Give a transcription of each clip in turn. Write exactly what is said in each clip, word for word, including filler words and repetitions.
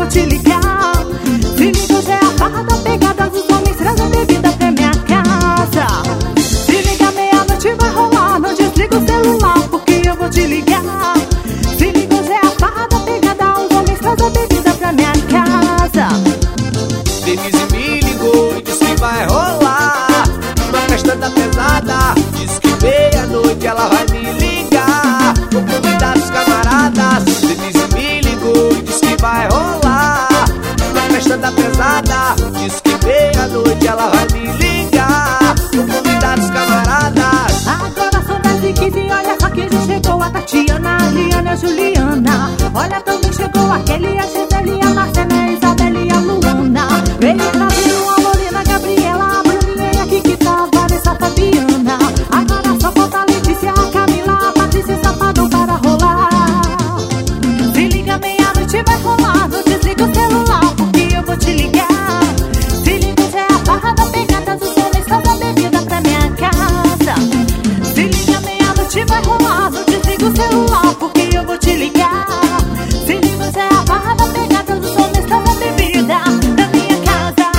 te ligar. Se liga, hoje é a farra da pegada, os homens trazem bebida pra minha casa. Se liga, meia-noite vai rolar, não desliga o celular porque eu vou te ligar. Se liga, hoje é a farra da pegada, os homens trazem bebida pra minha casa. Denise me ligou e disse que vai rolar uma festa da pesada. Diz que meia-noite ela vai me ligar, vou convidar os camaradas. Denise me ligou e disse que vai rolar uma festa da pesada. Diz que meia-noite ela vai me ligar, vou convidar os camaradas. Agora são dez e quinze, olha só que já chegou a Tatiana, a Liana e a Juliana. Olha, também chegou a Kelly, a Gisele, a Marcela, a Isabela e a Luana. Veio trazendo a Lorena, a Gabriela, a Bruninha e a Kiki, tá a Vanessa, a Fabiana. Agora só falta a Letícia, a Camila, a Patrícia e Safadão para rolar. Se liga, meia-noite vai rolar, não desliga o celular porque eu vou te ligar. Se liga, hoje é a farra da pegada, os homens trazem bebida pra minha casa. Se liga, meia-noite vai rolar, não desliga o celular porque eu vou te ligar. Se liga, hoje é a farra da pegada, os homens trazem bebida pra minha casa.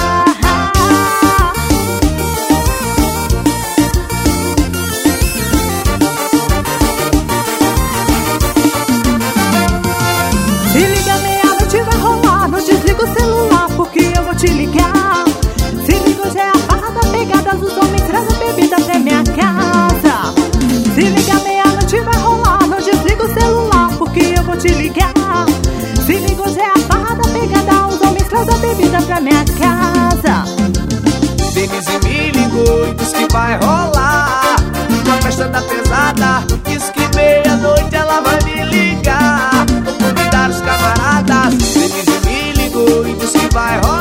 Se liga, meia-noite vai rolar, não desliga o celular porque eu vou te ligar. Se liga, hoje é a farra da pegada, os homens trazem bebida pra minha casa. Se liga, meia-noite vai rolar, não desliga o celular porque eu vou te ligar. Se liga, hoje é a farra da pegada, os homens trazem bebida pra minha casa. Denise me ligou e disse que vai rolar uma festa da pesada. Diz que meia-noite ela vai me ligar, vou convidar os camaradas. Denise me ligou e disse que vai rolar